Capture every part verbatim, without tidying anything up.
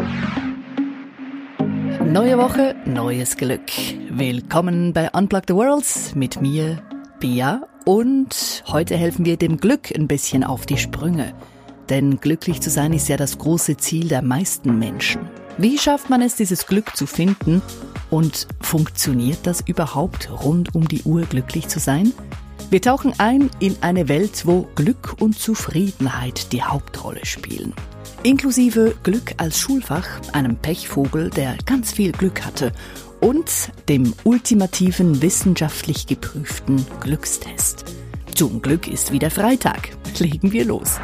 Neue Woche, neues Glück. Willkommen bei Unplug the World mit mir, Bea. Und heute helfen wir dem Glück ein bisschen auf die Sprünge. Denn glücklich zu sein ist ja das große Ziel der meisten Menschen. Wie schafft man es, dieses Glück zu finden? Und funktioniert das überhaupt, rund um die Uhr glücklich zu sein? Wir tauchen ein in eine Welt, wo Glück und Zufriedenheit die Hauptrolle spielen. Inklusive Glück als Schulfach, einem Pechvogel, der ganz viel Glück hatte, und dem ultimativen wissenschaftlich geprüften Glückstest. Zum Glück ist wieder Freitag. Legen wir los.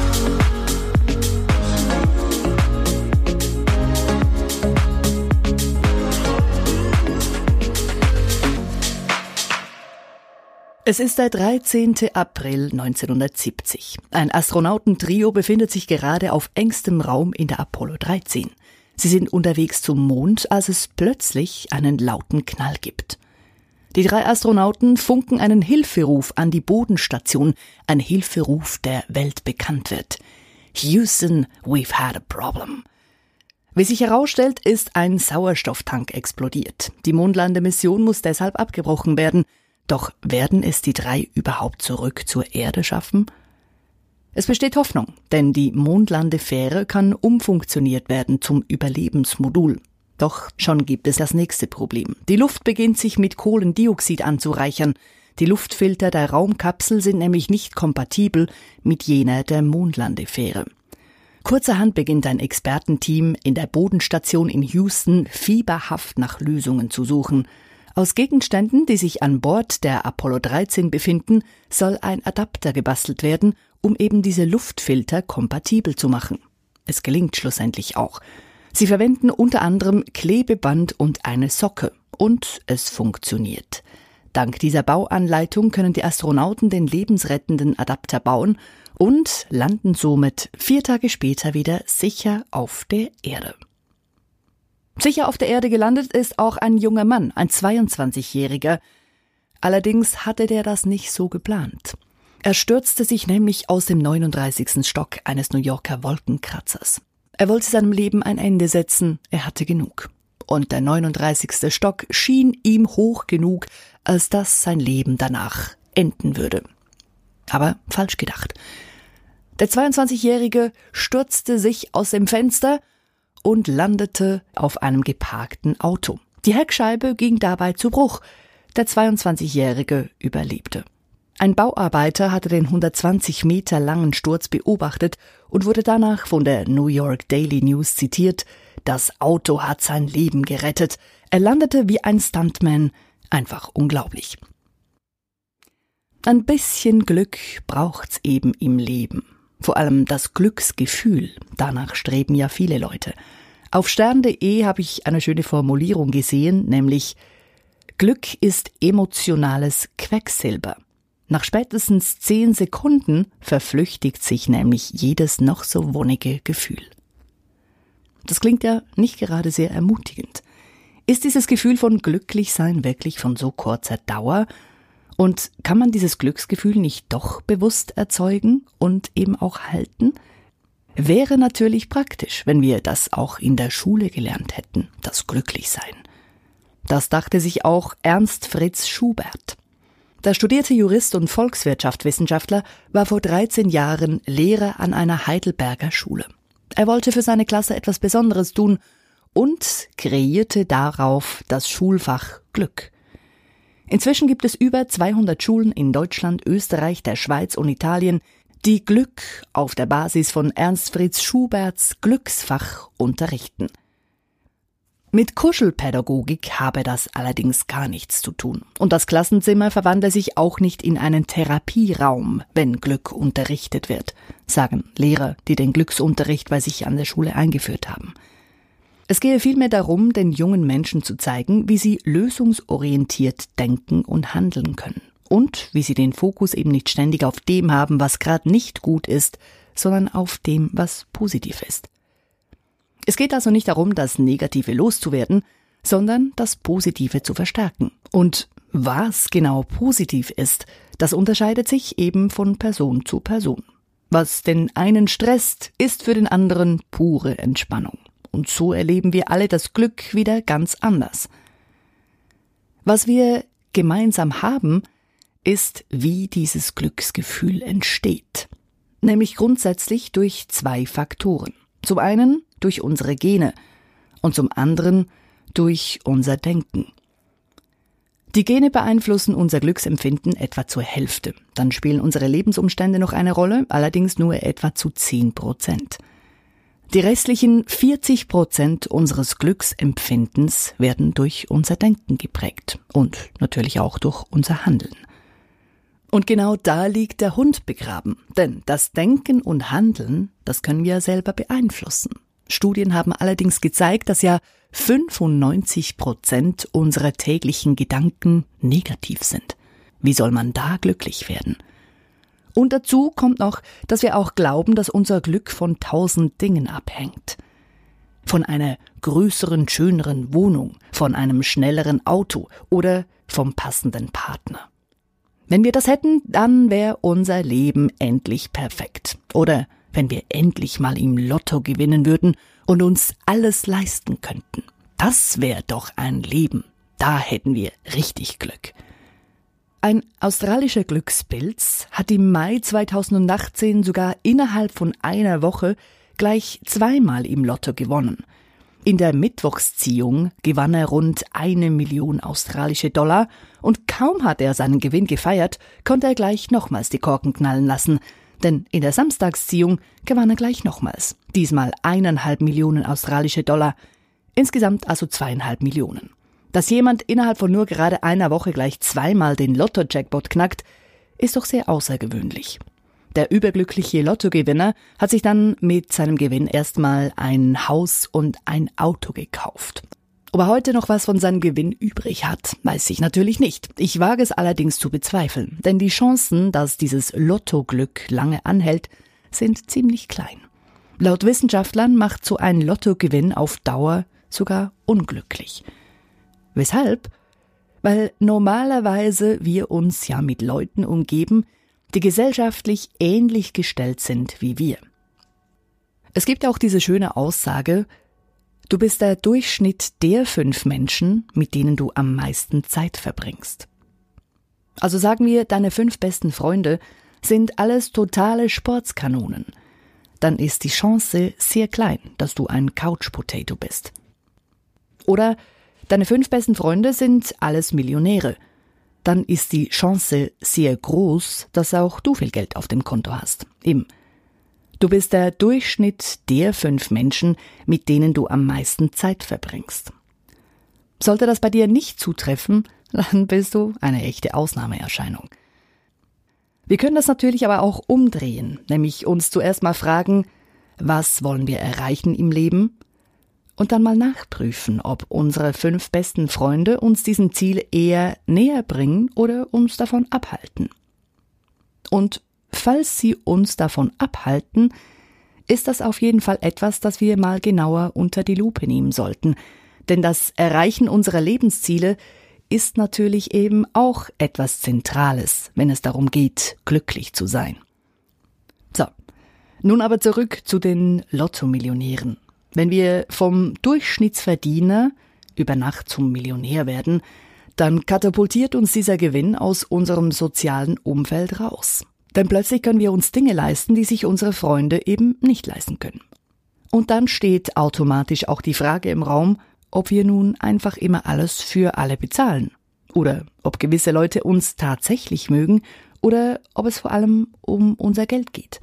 Es ist der dreizehnten April neunzehnhundertsiebzig. Ein Astronautentrio befindet sich gerade auf engstem Raum in der Apollo dreizehn. Sie sind unterwegs zum Mond, als es plötzlich einen lauten Knall gibt. Die drei Astronauten funken einen Hilferuf an die Bodenstation, ein Hilferuf, der weltbekannt wird. Houston, we've had a problem. Wie sich herausstellt, ist ein Sauerstofftank explodiert. Die Mondlandemission muss deshalb abgebrochen werden. Doch werden es die drei überhaupt zurück zur Erde schaffen? Es besteht Hoffnung, denn die Mondlandefähre kann umfunktioniert werden zum Überlebensmodul. Doch schon gibt es das nächste Problem. Die Luft beginnt sich mit Kohlendioxid anzureichern. Die Luftfilter der Raumkapsel sind nämlich nicht kompatibel mit jener der Mondlandefähre. Kurzerhand beginnt ein Expertenteam in der Bodenstation in Houston fieberhaft nach Lösungen zu suchen. Aus Gegenständen, die sich an Bord der Apollo dreizehn befinden, soll ein Adapter gebastelt werden, um eben diese Luftfilter kompatibel zu machen. Es gelingt schlussendlich auch. Sie verwenden unter anderem Klebeband und eine Socke. Und es funktioniert. Dank dieser Bauanleitung können die Astronauten den lebensrettenden Adapter bauen und landen somit vier Tage später wieder sicher auf der Erde. Sicher auf der Erde gelandet ist auch ein junger Mann, ein zweiundzwanzigjähriger. Allerdings hatte der das nicht so geplant. Er stürzte sich nämlich aus dem neununddreißigsten Stock eines New Yorker Wolkenkratzers. Er wollte seinem Leben ein Ende setzen, er hatte genug. Und der neununddreißigste Stock schien ihm hoch genug, als dass sein Leben danach enden würde. Aber falsch gedacht. Der zweiundzwanzigjährige stürzte sich aus dem Fenster und landete auf einem geparkten Auto. Die Heckscheibe ging dabei zu Bruch. Der zweiundzwanzigjährige überlebte. Ein Bauarbeiter hatte den hundertzwanzig Meter langen Sturz beobachtet und wurde danach von der New York Daily News zitiert: Das Auto hat sein Leben gerettet. Er landete wie ein Stuntman. Einfach unglaublich. Ein bisschen Glück braucht's eben im Leben. Vor allem das Glücksgefühl, danach streben ja viele Leute. Auf stern punkt de habe ich eine schöne Formulierung gesehen, nämlich: Glück ist emotionales Quecksilber. Nach spätestens zehn Sekunden verflüchtigt sich nämlich jedes noch so wonnige Gefühl. Das klingt ja nicht gerade sehr ermutigend. Ist dieses Gefühl von Glücklichsein wirklich von so kurzer Dauer? Und kann man dieses Glücksgefühl nicht doch bewusst erzeugen und eben auch halten? Wäre natürlich praktisch, wenn wir das auch in der Schule gelernt hätten, das Glücklichsein. Das dachte sich auch Ernst Fritz Schubert. Der studierte Jurist und Volkswirtschaftswissenschaftler war vor dreizehn Jahren Lehrer an einer Heidelberger Schule. Er wollte für seine Klasse etwas Besonderes tun und kreierte darauf das Schulfach Glück. Inzwischen gibt es über zweihundert Schulen in Deutschland, Österreich, der Schweiz und Italien, die Glück auf der Basis von Ernst Fritz Schuberts Glücksfach unterrichten. Mit Kuschelpädagogik habe das allerdings gar nichts zu tun. Und das Klassenzimmer verwandle sich auch nicht in einen Therapieraum, wenn Glück unterrichtet wird, sagen Lehrer, die den Glücksunterricht bei sich an der Schule eingeführt haben. Es gehe vielmehr darum, den jungen Menschen zu zeigen, wie sie lösungsorientiert denken und handeln können. Und wie sie den Fokus eben nicht ständig auf dem haben, was gerade nicht gut ist, sondern auf dem, was positiv ist. Es geht also nicht darum, das Negative loszuwerden, sondern das Positive zu verstärken. Und was genau positiv ist, das unterscheidet sich eben von Person zu Person. Was den einen stresst, ist für den anderen pure Entspannung. und so erleben wir alle das Glück wieder ganz anders. Was wir gemeinsam haben, ist, wie dieses Glücksgefühl entsteht. Nämlich grundsätzlich durch zwei Faktoren. Zum einen durch unsere Gene und zum anderen durch unser Denken. Die Gene beeinflussen unser Glücksempfinden etwa zur Hälfte. Dann spielen unsere Lebensumstände noch eine Rolle, allerdings nur etwa zu zehn Prozent. Die restlichen vierzig Prozent unseres Glücksempfindens werden durch unser Denken geprägt und natürlich auch durch unser Handeln. Und genau da liegt der Hund begraben, denn das Denken und Handeln, das können wir selber beeinflussen. Studien haben allerdings gezeigt, dass ja fünfundneunzig Prozent unserer täglichen Gedanken negativ sind. Wie soll man da glücklich werden? Und dazu kommt noch, dass wir auch glauben, dass unser Glück von tausend Dingen abhängt. Von einer größeren, schöneren Wohnung, von einem schnelleren Auto oder vom passenden Partner. Wenn wir das hätten, dann wäre unser Leben endlich perfekt. Oder wenn wir endlich mal im Lotto gewinnen würden und uns alles leisten könnten. Das wäre doch ein Leben. Da hätten wir richtig Glück. Ein australischer Glückspilz hat im Mai zweitausendachtzehn sogar innerhalb von einer Woche gleich zweimal im Lotto gewonnen. In der Mittwochsziehung gewann er rund eine Million australische Dollar und kaum hat er seinen Gewinn gefeiert, konnte er gleich nochmals die Korken knallen lassen. Denn in der Samstagsziehung gewann er gleich nochmals. Diesmal eineinhalb Millionen australische Dollar. Insgesamt also zweieinhalb Millionen. Dass jemand innerhalb von nur gerade einer Woche gleich zweimal den Lotto-Jackpot knackt, ist doch sehr außergewöhnlich. Der überglückliche Lottogewinner hat sich dann mit seinem Gewinn erstmal ein Haus und ein Auto gekauft. Ob er heute noch was von seinem Gewinn übrig hat, weiß ich natürlich nicht. Ich wage es allerdings zu bezweifeln, denn die Chancen, dass dieses Lottoglück lange anhält, sind ziemlich klein. Laut Wissenschaftlern macht so ein Lottogewinn auf Dauer sogar unglücklich. Weshalb? Weil normalerweise wir uns ja mit Leuten umgeben, die gesellschaftlich ähnlich gestellt sind wie wir. Es gibt auch diese schöne Aussage: Du bist der Durchschnitt der fünf Menschen, mit denen du am meisten Zeit verbringst. Also sagen wir, deine fünf besten Freunde sind alles totale Sportskanonen. Dann ist die Chance sehr klein, dass du ein Couch-Potato bist. Oder deine fünf besten Freunde sind alles Millionäre. Dann ist die Chance sehr groß, dass auch du viel Geld auf dem Konto hast. Eben. Du bist der Durchschnitt der fünf Menschen, mit denen du am meisten Zeit verbringst. Sollte das bei dir nicht zutreffen, dann bist du eine echte Ausnahmeerscheinung. Wir können das natürlich aber auch umdrehen, nämlich uns zuerst mal fragen, was wollen wir erreichen im Leben? Und dann mal nachprüfen, ob unsere fünf besten Freunde uns diesem Ziel eher näher bringen oder uns davon abhalten. Und falls sie uns davon abhalten, ist das auf jeden Fall etwas, das wir mal genauer unter die Lupe nehmen sollten. Denn das Erreichen unserer Lebensziele ist natürlich eben auch etwas Zentrales, wenn es darum geht, glücklich zu sein. So, nun aber zurück zu den Lotto-Millionären. Wenn wir vom Durchschnittsverdiener über Nacht zum Millionär werden, dann katapultiert uns dieser Gewinn aus unserem sozialen Umfeld raus. Denn plötzlich können wir uns Dinge leisten, die sich unsere Freunde eben nicht leisten können. Und dann steht automatisch auch die Frage im Raum, ob wir nun einfach immer alles für alle bezahlen. Oder ob gewisse Leute uns tatsächlich mögen oder ob es vor allem um unser Geld geht.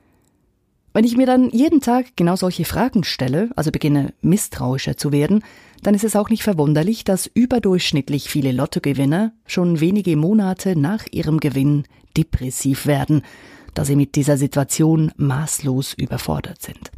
Wenn ich mir dann jeden Tag genau solche Fragen stelle, also beginne misstrauischer zu werden, dann ist es auch nicht verwunderlich, dass überdurchschnittlich viele Lottogewinner schon wenige Monate nach ihrem Gewinn depressiv werden, da sie mit dieser Situation maßlos überfordert sind.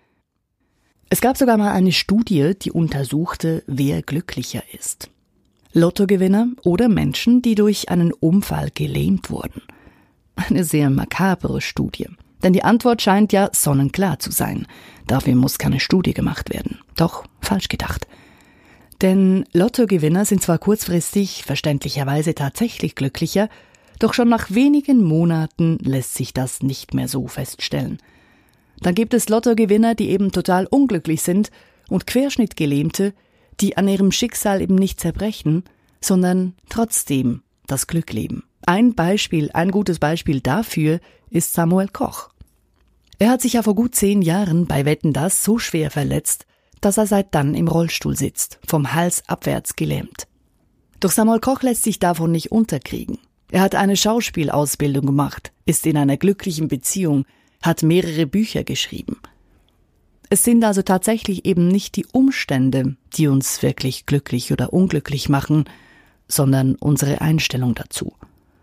Es gab sogar mal eine Studie, die untersuchte, wer glücklicher ist. Lottogewinner oder Menschen, die durch einen Unfall gelähmt wurden. Eine sehr makabere Studie. Denn die Antwort scheint ja sonnenklar zu sein. Dafür muss keine Studie gemacht werden. Doch falsch gedacht. Denn Lottogewinner sind zwar kurzfristig verständlicherweise tatsächlich glücklicher, doch schon nach wenigen Monaten lässt sich das nicht mehr so feststellen. Dann gibt es Lottogewinner, die eben total unglücklich sind und Querschnittgelähmte, die an ihrem Schicksal eben nicht zerbrechen, sondern trotzdem das Glück leben. Ein Beispiel, ein gutes Beispiel dafür ist Samuel Koch. Er hat sich ja vor gut zehn Jahren bei Wetten, dass so schwer verletzt, dass er seit dann im Rollstuhl sitzt, vom Hals abwärts gelähmt. Doch Samuel Koch lässt sich davon nicht unterkriegen. Er hat eine Schauspielausbildung gemacht, ist in einer glücklichen Beziehung, hat mehrere Bücher geschrieben. Es sind also tatsächlich eben nicht die Umstände, die uns wirklich glücklich oder unglücklich machen, sondern unsere Einstellung dazu.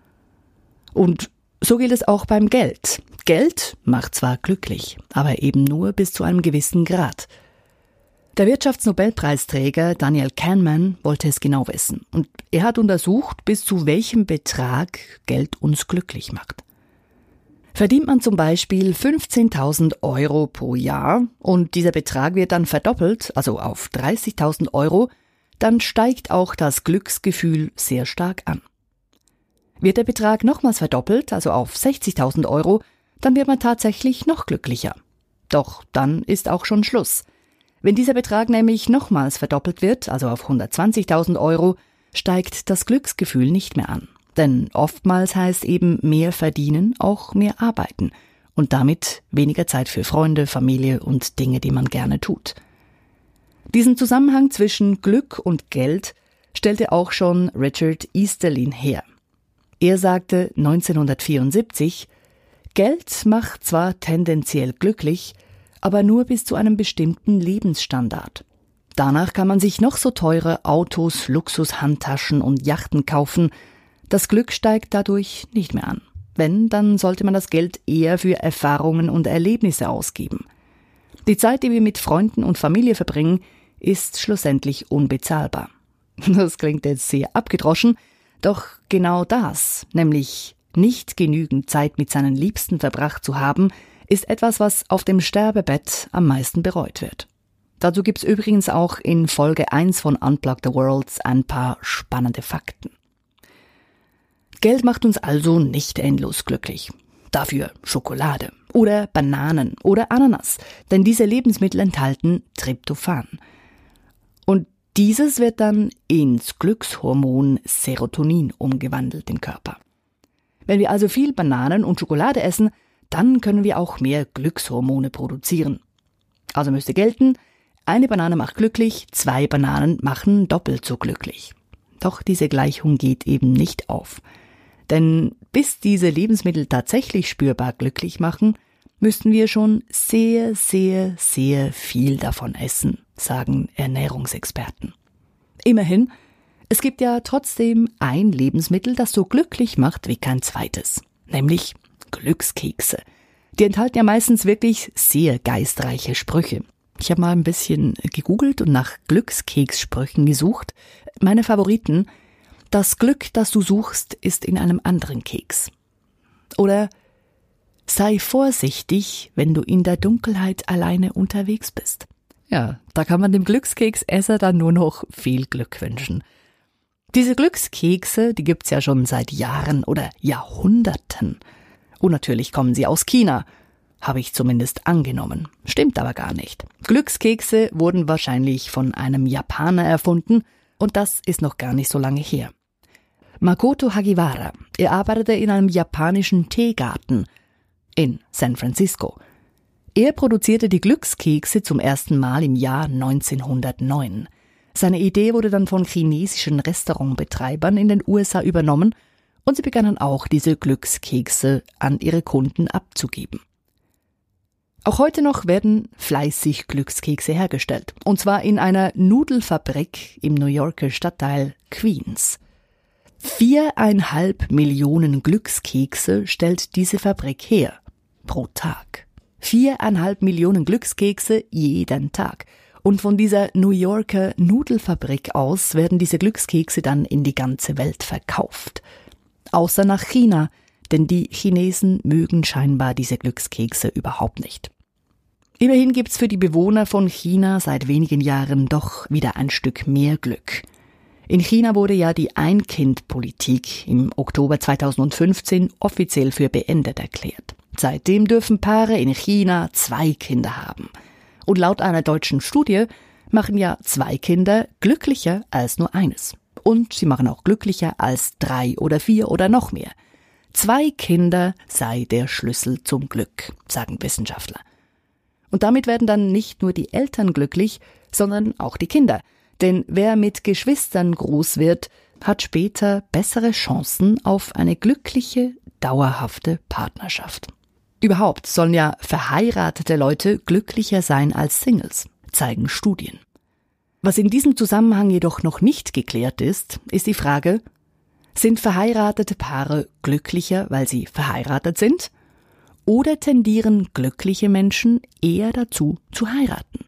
Und so gilt es auch beim Geld. Geld macht zwar glücklich, aber eben nur bis zu einem gewissen Grad. Der Wirtschaftsnobelpreisträger Daniel Kahneman wollte es genau wissen. Und er hat untersucht, bis zu welchem Betrag Geld uns glücklich macht. Verdient man zum Beispiel fünfzehntausend Euro pro Jahr und dieser Betrag wird dann verdoppelt, also auf dreißigtausend Euro, dann steigt auch das Glücksgefühl sehr stark an. Wird der Betrag nochmals verdoppelt, also auf sechzigtausend Euro, dann wird man tatsächlich noch glücklicher. Doch dann ist auch schon Schluss. Wenn dieser Betrag nämlich nochmals verdoppelt wird, also auf hundertzwanzigtausend Euro, steigt das Glücksgefühl nicht mehr an. Denn oftmals heißt eben mehr verdienen auch mehr arbeiten und damit weniger Zeit für Freunde, Familie und Dinge, die man gerne tut. Diesen Zusammenhang zwischen Glück und Geld stellte auch schon Richard Easterlin her. Er sagte neunzehnhundertvierundsiebzig, Geld macht zwar tendenziell glücklich, aber nur bis zu einem bestimmten Lebensstandard. Danach kann man sich noch so teure Autos, Luxushandtaschen und Yachten kaufen. Das Glück steigt dadurch nicht mehr an. Wenn, dann sollte man das Geld eher für Erfahrungen und Erlebnisse ausgeben. Die Zeit, die wir mit Freunden und Familie verbringen, ist schlussendlich unbezahlbar. Das klingt jetzt sehr abgedroschen, doch genau das, nämlich nicht genügend Zeit mit seinen Liebsten verbracht zu haben, ist etwas, was auf dem Sterbebett am meisten bereut wird. Dazu gibt's übrigens auch in Folge eins von Unplug the World ein paar spannende Fakten. Geld macht uns also nicht endlos glücklich. Dafür Schokolade oder Bananen oder Ananas, denn diese Lebensmittel enthalten Tryptophan. Und dieses wird dann ins Glückshormon Serotonin umgewandelt im Körper. Wenn wir also viel Bananen und Schokolade essen, dann können wir auch mehr Glückshormone produzieren. Also müsste gelten, eine Banane macht glücklich, zwei Bananen machen doppelt so glücklich. Doch diese Gleichung geht eben nicht auf. Denn bis diese Lebensmittel tatsächlich spürbar glücklich machen, müssten wir schon sehr, sehr, sehr viel davon essen, sagen Ernährungsexperten. Immerhin, es gibt ja trotzdem ein Lebensmittel, das so glücklich macht wie kein zweites, nämlich Glückskekse. Die enthalten ja meistens wirklich sehr geistreiche Sprüche. Ich habe mal ein bisschen gegoogelt und nach Glückskekssprüchen gesucht. Meine Favoriten: Das Glück, das du suchst, ist in einem anderen Keks. Oder sei vorsichtig, wenn du in der Dunkelheit alleine unterwegs bist. Ja, da kann man dem Glückskeksesser dann nur noch viel Glück wünschen. Diese Glückskekse, die gibt's ja schon seit Jahren oder Jahrhunderten. Und natürlich kommen sie aus China, habe ich zumindest angenommen. Stimmt aber gar nicht. Glückskekse wurden wahrscheinlich von einem Japaner erfunden und das ist noch gar nicht so lange her. Makoto Hagiwara, er arbeitete in einem japanischen Teegarten in San Francisco. Er produzierte die Glückskekse zum ersten Mal im Jahr neunzehnhundertneun. Seine Idee wurde dann von chinesischen Restaurantbetreibern in den U S A übernommen und sie begannen auch, diese Glückskekse an ihre Kunden abzugeben. Auch heute noch werden fleißig Glückskekse hergestellt, und zwar in einer Nudelfabrik im New Yorker Stadtteil Queens. Viereinhalb Millionen Glückskekse stellt diese Fabrik her, pro Tag. Viereinhalb Millionen Glückskekse jeden Tag. Und von dieser New Yorker Nudelfabrik aus werden diese Glückskekse dann in die ganze Welt verkauft. Außer nach China, denn die Chinesen mögen scheinbar diese Glückskekse überhaupt nicht. Immerhin gibt's für die Bewohner von China seit wenigen Jahren doch wieder ein Stück mehr Glück. In China wurde ja die Ein-Kind-Politik im Oktober zweitausendfünfzehn offiziell für beendet erklärt. Seitdem dürfen Paare in China zwei Kinder haben. Und laut einer deutschen Studie machen ja zwei Kinder glücklicher als nur eines. Und sie machen auch glücklicher als drei oder vier oder noch mehr. Zwei Kinder sei der Schlüssel zum Glück, sagen Wissenschaftler. Und damit werden dann nicht nur die Eltern glücklich, sondern auch die Kinder. Denn wer mit Geschwistern groß wird, hat später bessere Chancen auf eine glückliche, dauerhafte Partnerschaft. Überhaupt sollen ja verheiratete Leute glücklicher sein als Singles, zeigen Studien. Was in diesem Zusammenhang jedoch noch nicht geklärt ist, ist die Frage, sind verheiratete Paare glücklicher, weil sie verheiratet sind? Oder tendieren glückliche Menschen eher dazu, zu heiraten?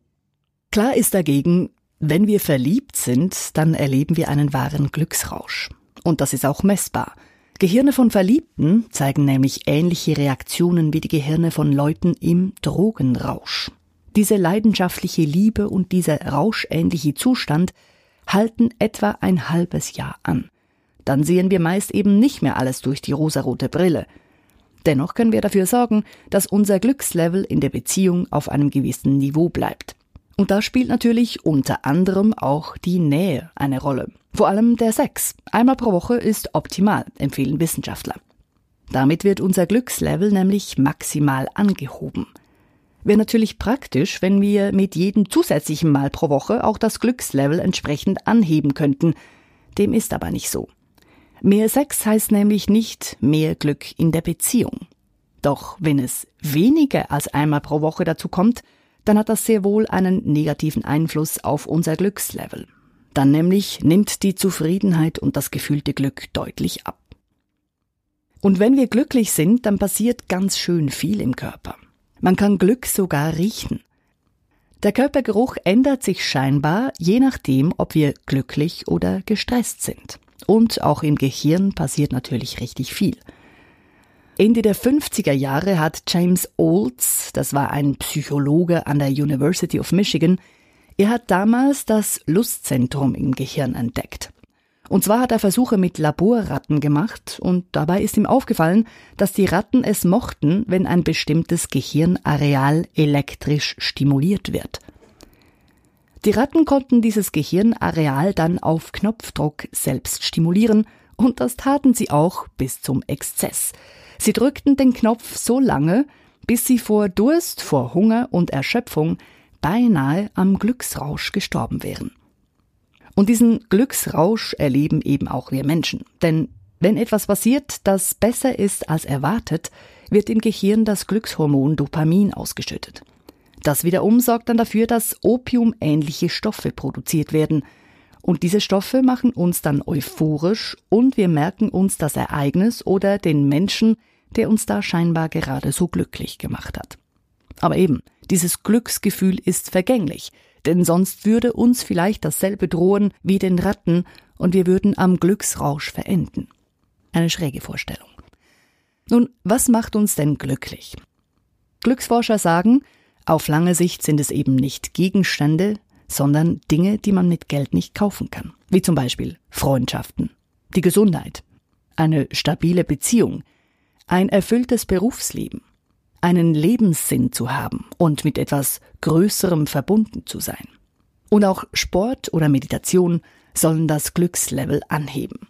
Klar ist dagegen, wenn wir verliebt sind, dann erleben wir einen wahren Glücksrausch. Und das ist auch messbar. Gehirne von Verliebten zeigen nämlich ähnliche Reaktionen wie die Gehirne von Leuten im Drogenrausch. Diese leidenschaftliche Liebe und dieser rauschähnliche Zustand halten etwa ein halbes Jahr an. Dann sehen wir meist eben nicht mehr alles durch die rosarote Brille. Dennoch können wir dafür sorgen, dass unser Glückslevel in der Beziehung auf einem gewissen Niveau bleibt. Und da spielt natürlich unter anderem auch die Nähe eine Rolle. Vor allem der Sex. Einmal pro Woche ist optimal, empfehlen Wissenschaftler. Damit wird unser Glückslevel nämlich maximal angehoben. Wäre natürlich praktisch, wenn wir mit jedem zusätzlichen Mal pro Woche auch das Glückslevel entsprechend anheben könnten. Dem ist aber nicht so. Mehr Sex heißt nämlich nicht mehr Glück in der Beziehung. Doch wenn es weniger als einmal pro Woche dazu kommt, dann hat das sehr wohl einen negativen Einfluss auf unser Glückslevel. Dann nämlich nimmt die Zufriedenheit und das gefühlte Glück deutlich ab. Und wenn wir glücklich sind, dann passiert ganz schön viel im Körper. Man kann Glück sogar riechen. Der Körpergeruch ändert sich scheinbar, je nachdem, ob wir glücklich oder gestresst sind. Und auch im Gehirn passiert natürlich richtig viel. Ende der fünfziger Jahre hat James Olds, das war ein Psychologe an der University of Michigan, er hat damals das Lustzentrum im Gehirn entdeckt. Und zwar hat er Versuche mit Laborratten gemacht und dabei ist ihm aufgefallen, dass die Ratten es mochten, wenn ein bestimmtes Gehirnareal elektrisch stimuliert wird. Die Ratten konnten dieses Gehirnareal dann auf Knopfdruck selbst stimulieren und das taten sie auch bis zum Exzess. Sie drückten den Knopf so lange, bis sie vor Durst, vor Hunger und Erschöpfung beinahe am Glücksrausch gestorben wären. Und diesen Glücksrausch erleben eben auch wir Menschen. Denn wenn etwas passiert, das besser ist als erwartet, wird im Gehirn das Glückshormon Dopamin ausgeschüttet. Das wiederum sorgt dann dafür, dass opiumähnliche Stoffe produziert werden. Und diese Stoffe machen uns dann euphorisch und wir merken uns das Ereignis oder den Menschen, der uns da scheinbar gerade so glücklich gemacht hat. Aber eben, dieses Glücksgefühl ist vergänglich, denn sonst würde uns vielleicht dasselbe drohen wie den Ratten und wir würden am Glücksrausch verenden. Eine schräge Vorstellung. Nun, was macht uns denn glücklich? Glücksforscher sagen, auf lange Sicht sind es eben nicht Gegenstände, sondern Dinge, die man mit Geld nicht kaufen kann. Wie zum Beispiel Freundschaften, die Gesundheit, eine stabile Beziehung, ein erfülltes Berufsleben, einen Lebenssinn zu haben und mit etwas Größerem verbunden zu sein. Und auch Sport oder Meditation sollen das Glückslevel anheben.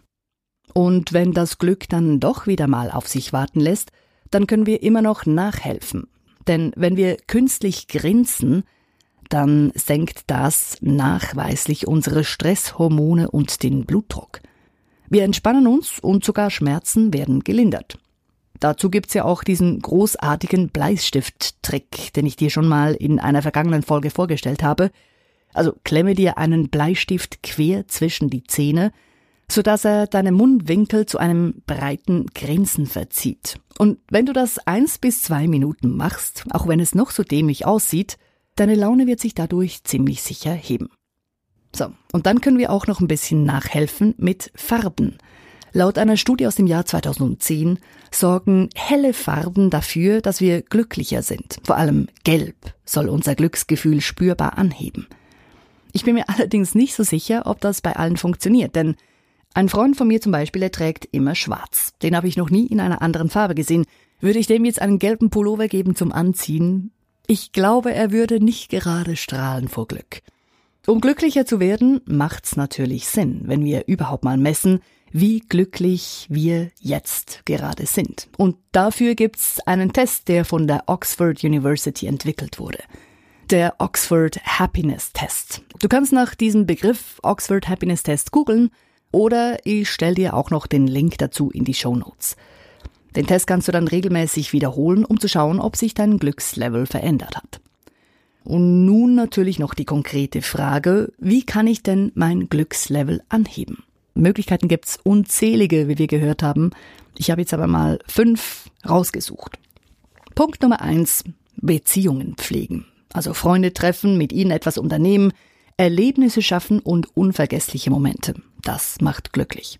Und wenn das Glück dann doch wieder mal auf sich warten lässt, dann können wir immer noch nachhelfen. Denn wenn wir künstlich grinsen, dann senkt das nachweislich unsere Stresshormone und den Blutdruck. Wir entspannen uns und sogar Schmerzen werden gelindert. Dazu gibt's ja auch diesen großartigen Bleistift-Trick, den ich dir schon mal in einer vergangenen Folge vorgestellt habe. Also klemme dir einen Bleistift quer zwischen die Zähne, sodass er deine Mundwinkel zu einem breiten Grinsen verzieht. Und wenn du das eins bis zwei Minuten machst, auch wenn es noch so dämlich aussieht, deine Laune wird sich dadurch ziemlich sicher heben. So, und dann können wir auch noch ein bisschen nachhelfen mit Farben. Laut einer Studie aus dem Jahr zweitausendzehn sorgen helle Farben dafür, dass wir glücklicher sind. Vor allem Gelb soll unser Glücksgefühl spürbar anheben. Ich bin mir allerdings nicht so sicher, ob das bei allen funktioniert, denn ein Freund von mir zum Beispiel, der trägt immer schwarz. Den habe ich noch nie in einer anderen Farbe gesehen. Würde ich dem jetzt einen gelben Pullover geben zum Anziehen? Ich glaube, er würde nicht gerade strahlen vor Glück. Um glücklicher zu werden, macht's natürlich Sinn, wenn wir überhaupt mal messen, wie glücklich wir jetzt gerade sind. Und dafür gibt's einen Test, der von der Oxford University entwickelt wurde. Der Oxford Happiness Test. Du kannst nach diesem Begriff Oxford Happiness Test googeln oder ich stelle dir auch noch den Link dazu in die Shownotes. Den Test kannst du dann regelmäßig wiederholen, um zu schauen, ob sich dein Glückslevel verändert hat. Und nun natürlich noch die konkrete Frage, wie kann ich denn mein Glückslevel anheben? Möglichkeiten gibt's unzählige, wie wir gehört haben. Ich habe jetzt aber mal fünf rausgesucht. Punkt Nummer eins, Beziehungen pflegen. Also Freunde treffen, mit ihnen etwas unternehmen, Erlebnisse schaffen und unvergessliche Momente. Das macht glücklich.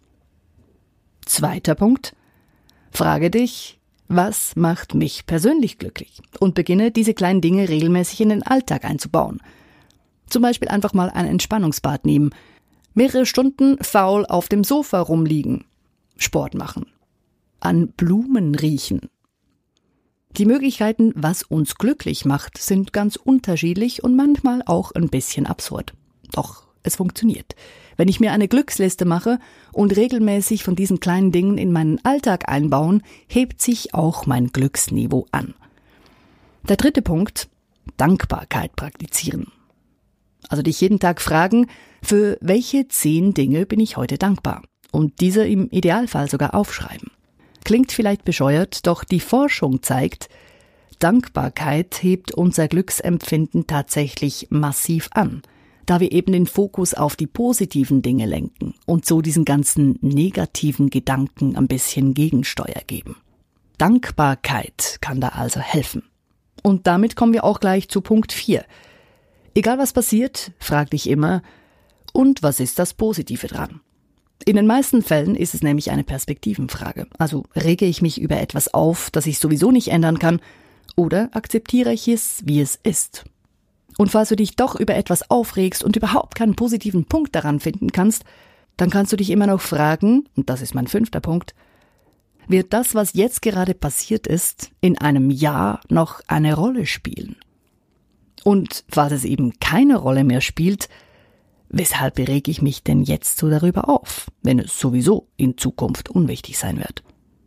Zweiter Punkt, frage dich, was macht mich persönlich glücklich? Und beginne, diese kleinen Dinge regelmäßig in den Alltag einzubauen. Zum Beispiel einfach mal ein Entspannungsbad nehmen, mehrere Stunden faul auf dem Sofa rumliegen, Sport machen, an Blumen riechen. Die Möglichkeiten, was uns glücklich macht, sind ganz unterschiedlich und manchmal auch ein bisschen absurd. Doch es funktioniert. Wenn ich mir eine Glücksliste mache und regelmäßig von diesen kleinen Dingen in meinen Alltag einbauen, hebt sich auch mein Glücksniveau an. Der dritte Punkt, Dankbarkeit praktizieren. Also dich jeden Tag fragen, für welche zehn Dinge bin ich heute dankbar? Und diese im Idealfall sogar aufschreiben. Klingt vielleicht bescheuert, doch die Forschung zeigt, Dankbarkeit hebt unser Glücksempfinden tatsächlich massiv an, da wir eben den Fokus auf die positiven Dinge lenken und so diesen ganzen negativen Gedanken ein bisschen Gegensteuer geben. Dankbarkeit kann da also helfen. Und damit kommen wir auch gleich zu Punkt vier. Egal was passiert, frag dich immer, und was ist das Positive dran? In den meisten Fällen ist es nämlich eine Perspektivenfrage. Also rege ich mich über etwas auf, das ich sowieso nicht ändern kann, oder akzeptiere ich es, wie es ist? Und falls du dich doch über etwas aufregst und überhaupt keinen positiven Punkt daran finden kannst, dann kannst du dich immer noch fragen, und das ist mein fünfter Punkt, wird das, was jetzt gerade passiert ist, in einem Jahr noch eine Rolle spielen? Und falls es eben keine Rolle mehr spielt, weshalb rege ich mich denn jetzt so darüber auf, wenn es sowieso in Zukunft unwichtig sein wird?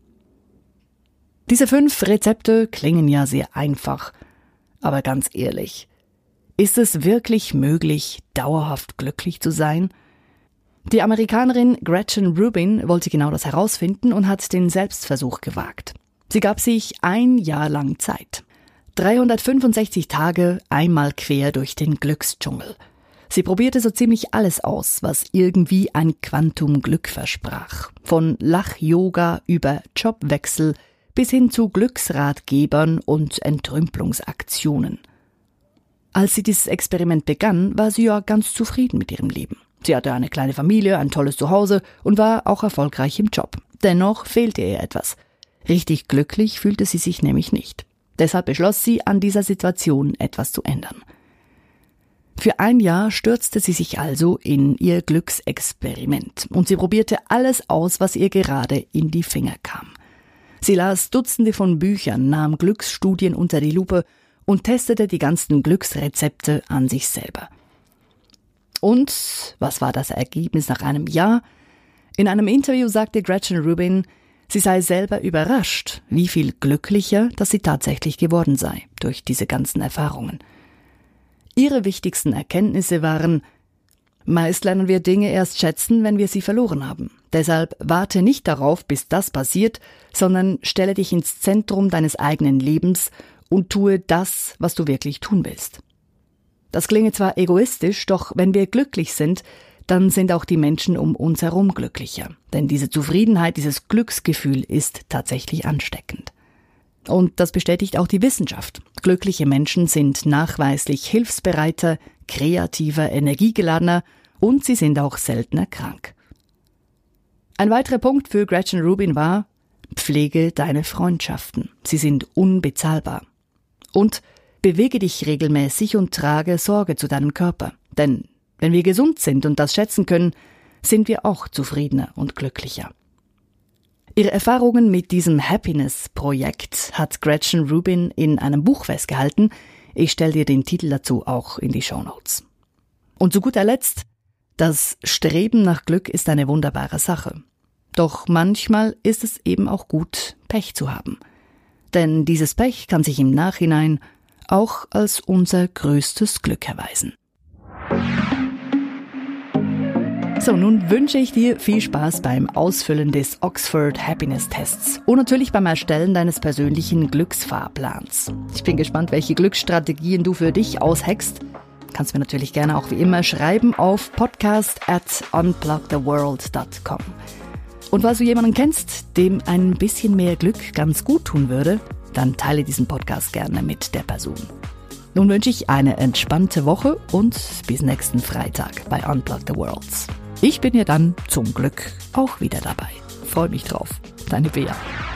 Diese fünf Rezepte klingen ja sehr einfach, aber ganz ehrlich, ist es wirklich möglich, dauerhaft glücklich zu sein? Die Amerikanerin Gretchen Rubin wollte genau das herausfinden und hat den Selbstversuch gewagt. Sie gab sich ein Jahr lang Zeit. dreihundertfünfundsechzig Tage einmal quer durch den Glücksdschungel. Sie probierte so ziemlich alles aus, was irgendwie ein Quantum Glück versprach. Von Lach-Yoga über Jobwechsel bis hin zu Glücksratgebern und Entrümpelungsaktionen. Als sie dieses Experiment begann, war sie ja ganz zufrieden mit ihrem Leben. Sie hatte eine kleine Familie, ein tolles Zuhause und war auch erfolgreich im Job. Dennoch fehlte ihr etwas. Richtig glücklich fühlte sie sich nämlich nicht. Deshalb beschloss sie, an dieser Situation etwas zu ändern. Für ein Jahr stürzte sie sich also in ihr Glücksexperiment und sie probierte alles aus, was ihr gerade in die Finger kam. Sie las Dutzende von Büchern, nahm Glücksstudien unter die Lupe und testete die ganzen Glücksrezepte an sich selber. Und was war das Ergebnis nach einem Jahr? In einem Interview sagte Gretchen Rubin, sie sei selber überrascht, wie viel glücklicher, dass sie tatsächlich geworden sei durch diese ganzen Erfahrungen. Ihre wichtigsten Erkenntnisse waren: Meist lernen wir Dinge erst schätzen, wenn wir sie verloren haben. Deshalb warte nicht darauf, bis das passiert, sondern stelle dich ins Zentrum deines eigenen Lebens und tue das, was du wirklich tun willst. Das klinge zwar egoistisch, doch wenn wir glücklich sind, dann sind auch die Menschen um uns herum glücklicher. Denn diese Zufriedenheit, dieses Glücksgefühl ist tatsächlich ansteckend. Und das bestätigt auch die Wissenschaft. Glückliche Menschen sind nachweislich hilfsbereiter, kreativer, energiegeladener und sie sind auch seltener krank. Ein weiterer Punkt für Gretchen Rubin war: Pflege deine Freundschaften. Sie sind unbezahlbar. Und bewege dich regelmäßig und trage Sorge zu deinem Körper. Denn Wenn wir gesund sind und das schätzen können, sind wir auch zufriedener und glücklicher. Ihre Erfahrungen mit diesem Happiness-Projekt hat Gretchen Rubin in einem Buch festgehalten. Ich stelle dir den Titel dazu auch in die Shownotes. Und zu guter Letzt, das Streben nach Glück ist eine wunderbare Sache. Doch manchmal ist es eben auch gut, Pech zu haben. Denn dieses Pech kann sich im Nachhinein auch als unser größtes Glück erweisen. So, nun wünsche ich dir viel Spaß beim Ausfüllen des Oxford Happiness Tests und natürlich beim Erstellen deines persönlichen Glücksfahrplans. Ich bin gespannt, welche Glücksstrategien du für dich aushackst. Kannst mir natürlich gerne auch wie immer schreiben auf podcast at unplugtheworld dot com. Und falls du jemanden kennst, dem ein bisschen mehr Glück ganz gut tun würde, dann teile diesen Podcast gerne mit der Person. Nun wünsche ich eine entspannte Woche und bis nächsten Freitag bei Unplug the Worlds. Ich bin ja dann zum Glück auch wieder dabei. Freue mich drauf. Deine Bea.